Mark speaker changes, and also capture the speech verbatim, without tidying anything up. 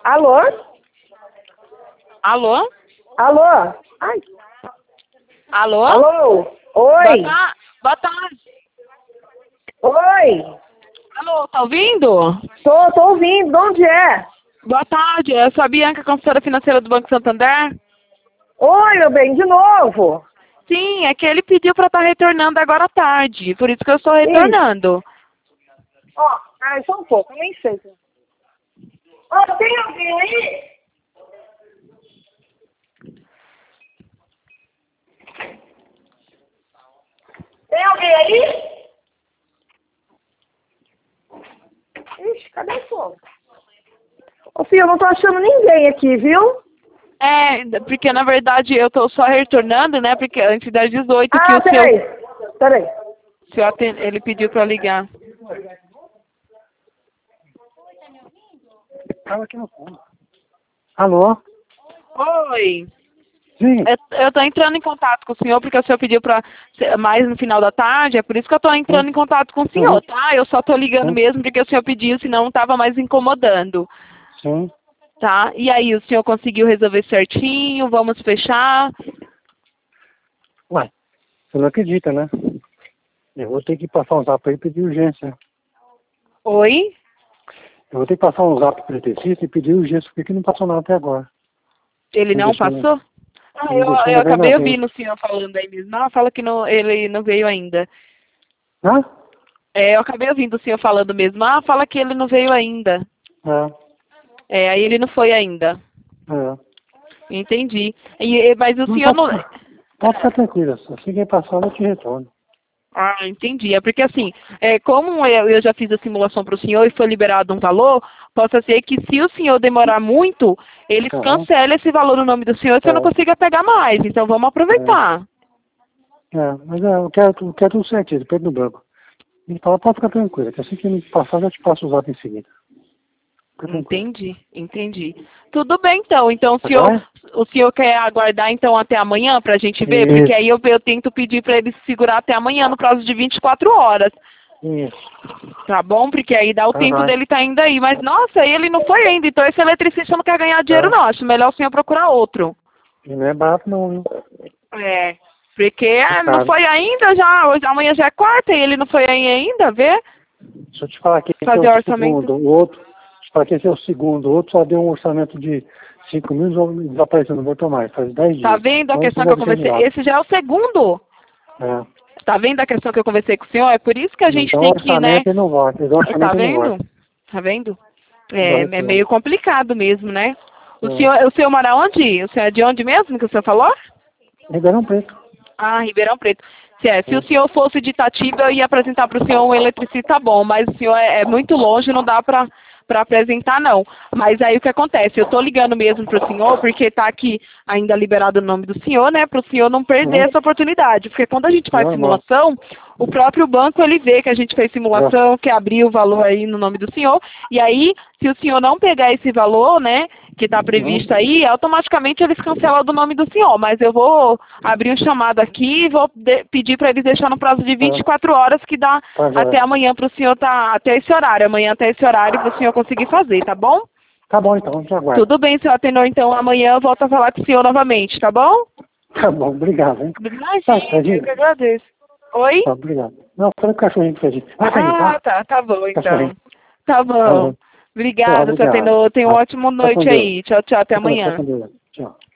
Speaker 1: Alô?
Speaker 2: Alô?
Speaker 1: Alô? Ai.
Speaker 2: Alô?
Speaker 1: Alô?
Speaker 2: Boa,
Speaker 1: Oi?
Speaker 2: ta Boa tarde.
Speaker 1: Oi?
Speaker 2: Alô, tá ouvindo?
Speaker 1: Tô, tô ouvindo. De onde é?
Speaker 2: Boa tarde, eu sou a Bianca, consultora financeira do Banco Santander.
Speaker 1: Oi, meu bem, de novo.
Speaker 2: Sim, é que ele pediu pra estar retornando agora à tarde, por isso que eu estou
Speaker 1: Isso.
Speaker 2: retornando.
Speaker 1: Ó, ai, só um pouco, eu nem sei. Ó, tem alguém aí? Tem alguém aí? Ixi, cadê o som? Ô, filho, eu não tô achando ninguém aqui, viu?
Speaker 2: É, porque na verdade eu tô só retornando, né, porque antes das dezoito que
Speaker 1: Ah,
Speaker 2: o seu,
Speaker 1: peraí. Peraí.
Speaker 2: seu aten- ele pediu pra ligar.
Speaker 3: Tava aqui no fundo. Alô?
Speaker 2: Oi.
Speaker 3: Sim.
Speaker 2: Eu, eu tô entrando em contato com o senhor porque o senhor pediu pra ser mais no final da tarde, é por isso que eu tô entrando em
Speaker 3: Sim.
Speaker 2: contato com o
Speaker 3: Uhum.
Speaker 2: senhor, tá? Eu só tô ligando
Speaker 3: Sim.
Speaker 2: mesmo porque o senhor pediu, senão não tava mais incomodando,
Speaker 3: Sim.
Speaker 2: tá? E aí, o senhor conseguiu resolver certinho? Vamos fechar?
Speaker 3: Ué, você não acredita, né? Eu vou ter que passar um zap aí e pedir urgência.
Speaker 2: Oi?
Speaker 3: Eu vou ter que passar um zap pro eletricista e pedir urgência, porque não passou nada até agora.
Speaker 2: Ele
Speaker 3: Me
Speaker 2: não
Speaker 3: deixando,
Speaker 2: passou? Ah,
Speaker 3: me
Speaker 2: eu,
Speaker 3: deixando
Speaker 2: eu
Speaker 3: bem na
Speaker 2: acabei
Speaker 3: frente.
Speaker 2: ouvindo o senhor falando aí mesmo. Não, fala que não, ele não veio ainda.
Speaker 3: Hã?
Speaker 2: É, eu acabei ouvindo o senhor falando mesmo. Ah, fala que ele não veio ainda.
Speaker 3: É,
Speaker 2: É, aí ele não foi ainda.
Speaker 3: é.
Speaker 2: Entendi. E, mas o
Speaker 3: Não,
Speaker 2: senhor
Speaker 3: pode
Speaker 2: não...
Speaker 3: ficar, pode ficar tranquila. Assim que passar, eu te retorno.
Speaker 2: Ah, entendi. É porque assim, é, como eu, eu já fiz a simulação para o senhor e foi liberado um valor, possa ser que se o senhor demorar muito, eles
Speaker 3: Aham.
Speaker 2: cancelam esse valor no nome do senhor e você não
Speaker 3: É,
Speaker 2: consiga pegar mais. Então vamos
Speaker 3: é.
Speaker 2: aproveitar.
Speaker 3: É, mas é, eu quero, eu quero tudo certinho, depende do banco. Ele fala, pode ficar tranquila, que assim que me passar, eu já te passo o zap em seguida. Fica tranquilo.
Speaker 2: Entendi, entendi. Tudo bem então. Então o
Speaker 3: Tá
Speaker 2: senhor,
Speaker 3: joia?
Speaker 2: o senhor quer aguardar então até amanhã para a gente ver? Porque aí
Speaker 3: Isso,
Speaker 2: eu, eu tento pedir para ele se segurar até amanhã no prazo de vinte e quatro horas.
Speaker 3: isso.
Speaker 2: Tá bom? Porque aí dá o
Speaker 3: Tá
Speaker 2: tempo
Speaker 3: joia.
Speaker 2: dele tá indo aí. Mas nossa, ele não foi ainda. Então esse eletricista não quer ganhar dinheiro
Speaker 3: Tá.
Speaker 2: não. Acho melhor o senhor procurar outro.
Speaker 3: E não é barato não, viu?
Speaker 2: É. Porque
Speaker 3: É
Speaker 2: ah, não
Speaker 3: caro.
Speaker 2: foi ainda já. Hoje, amanhã já é quarta e ele não foi aí ainda, vê?
Speaker 3: Deixa eu te falar que esse é
Speaker 2: Fazer
Speaker 3: o
Speaker 2: o orçamento.
Speaker 3: segundo, o outro, deixa eu te falar que esse é o segundo, o outro só deu um orçamento de cinco mil e desapareceu, não voltou mais, faz dez
Speaker 2: Tá
Speaker 3: dias.
Speaker 2: vendo a
Speaker 3: Então isso
Speaker 2: questão que eu
Speaker 3: deve ser de
Speaker 2: conversei?
Speaker 3: lá.
Speaker 2: Esse já é o segundo.
Speaker 3: É.
Speaker 2: Tá vendo a questão que eu conversei com o senhor? É por isso que a gente
Speaker 3: Então o
Speaker 2: tem que, né?
Speaker 3: orçamento ele não volta, o
Speaker 2: Tá
Speaker 3: orçamento ele não
Speaker 2: vendo?
Speaker 3: volta.
Speaker 2: Tá vendo?
Speaker 3: Do
Speaker 2: É, é
Speaker 3: retorno.
Speaker 2: meio complicado mesmo, né? O
Speaker 3: É.
Speaker 2: senhor, o senhor mora onde? O senhor é de onde mesmo que o senhor falou?
Speaker 3: Ribeirão Preto.
Speaker 2: Ah, Ribeirão Preto. Se, é, se o
Speaker 3: É.
Speaker 2: senhor fosse de Itatiba, eu ia apresentar para o senhor um eletricista bom, mas o senhor é, é muito longe, não dá para para apresentar, não. Mas aí o que acontece? Eu estou ligando mesmo para o senhor, porque está aqui ainda liberado o nome do senhor, né? Para o senhor não perder
Speaker 3: Uhum.
Speaker 2: essa oportunidade. Porque quando a gente faz
Speaker 3: Normal.
Speaker 2: simulação, o próprio banco ele vê que a gente fez
Speaker 3: Já.
Speaker 2: simulação, que abriu o valor aí no nome do senhor, e aí, se o senhor não pegar esse valor, né? Que está
Speaker 3: Uhum.
Speaker 2: previsto aí, automaticamente eles cancelam do nome do senhor. Mas eu vou abrir um chamado aqui e vou de- pedir para eles deixar no prazo de vinte
Speaker 3: Tá,
Speaker 2: e quatro horas, que dá
Speaker 3: tá
Speaker 2: até
Speaker 3: joia.
Speaker 2: amanhã para o senhor tá até esse horário, amanhã até esse horário para o senhor conseguir fazer, tá bom?
Speaker 3: Tá bom então, te aguardo.
Speaker 2: Tudo bem, senhor Atenor, então amanhã eu volto a falar com o senhor novamente, tá bom?
Speaker 3: Tá bom, obrigado, hein? Tá,
Speaker 2: Imagina, eu
Speaker 3: Fredinho?
Speaker 2: que agradeço. Oi?
Speaker 3: Tá, obrigado. Não, falei com o cachorrinho, Fredinho. Vai, Fredinho,
Speaker 2: Ah,
Speaker 3: tá?
Speaker 2: tá, tá bom
Speaker 3: Cachorrinho.
Speaker 2: então. Tá
Speaker 3: Tá
Speaker 2: bom.
Speaker 3: bom. Tá,
Speaker 2: Obrigada, senhor
Speaker 3: obrigado.
Speaker 2: Atenor. Tenha uma
Speaker 3: Tá.
Speaker 2: ótima
Speaker 3: Fica com
Speaker 2: noite
Speaker 3: Deus.
Speaker 2: aí. Tchau, tchau, até
Speaker 3: Fica com
Speaker 2: amanhã.
Speaker 3: Deus. Tchau.